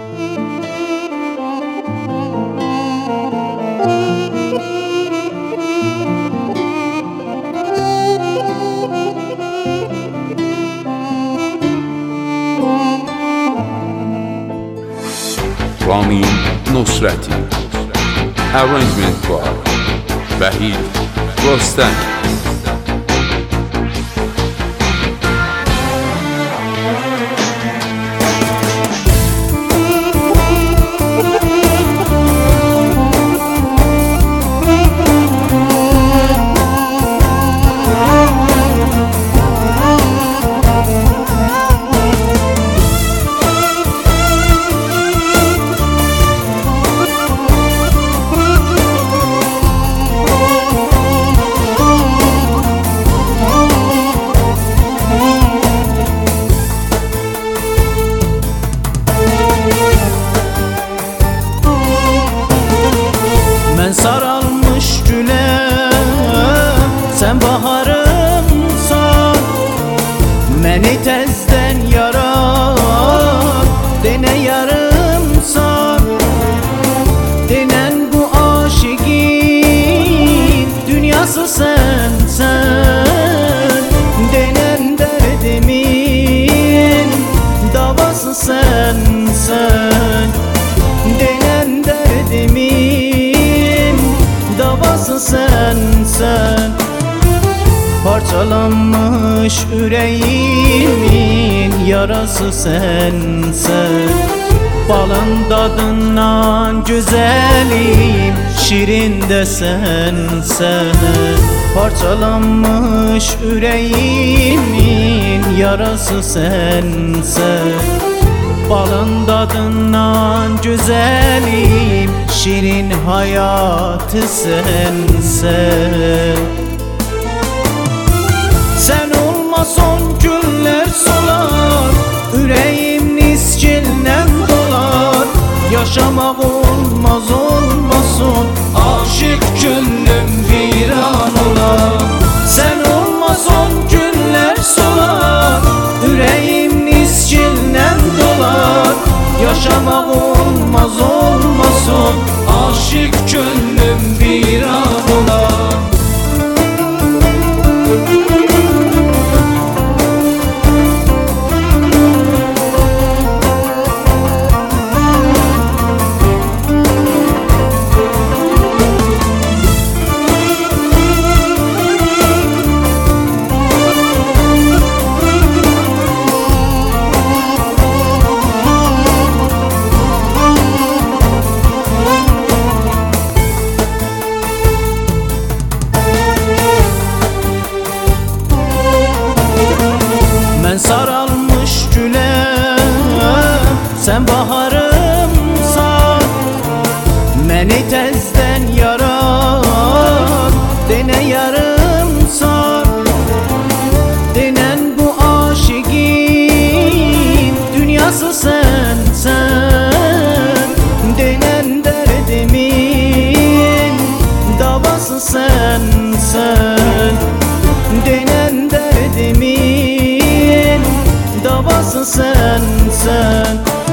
Ramin Nusrati. Arrangement by Vahid Rostami. Mən saralmış güləm, sən baharımsan. Məni təzdən yarat, denə yarımsan. Denən bu aşiqin dünyası sənsən. Denən dərdimin davası sənsən. Denən dərdimin davası sensen. Parçalanmış yüreğimin yarası sensen. Balın dadından güzelim, şirin de sensen. Parçalanmış yüreğimin yarası sensen. Balın dadından güzelim, şirin hayatı sensen. Sen olmasan günler solar, yüreğim niskinle dolar. Yaşamak olmaz olmasın, aşık gönlüm viran olar. Sen olmasan günler solar, yüreğim niskinle dolar. Yaşamak olmaz olmasın, aşık gönlüm viran olar. Mən saralmış güləm, sən baharımsan. Məni təzdən yarat, denə yarımsan. Denən bu aşiqin dünyası sənsən. Denən dərdimin davası sənsən. Denən dərdimin davası sensen.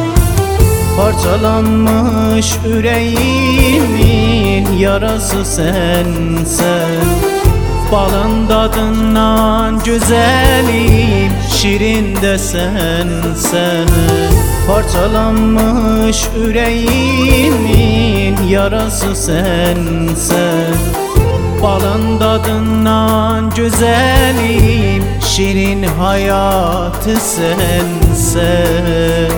Parçalanmış yüreğimin yarası sensen. Balın dadından güzelim, şirin de sensen. Parçalanmış yüreğimin yarası sensen. Balın dadından güzelim, şirin hayatı sensen.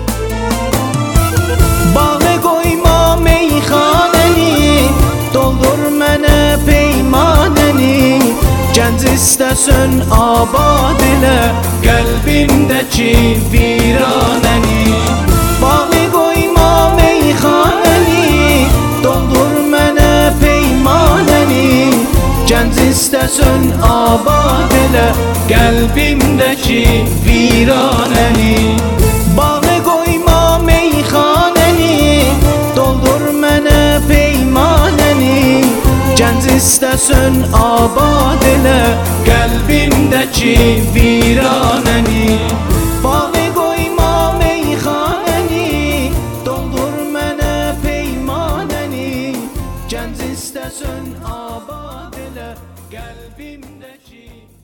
Bağı koyma meyxanəni, doldur mənə peymanəni. Gənc istəsən abad elə qəlbimdəki viranəni. Bağı koyma meyxanəni, doldur mənə peymanəni. Gənc istəsən abad elə qəlbimdəki viranəni. Bağı qoyma meyxanəni, doldur mənə peymanəni. Gənc istəsən abad elə qəlbimdəki viranəni. Bağı qoyma meyxanəni, istəsən abad elə qəlbimdəki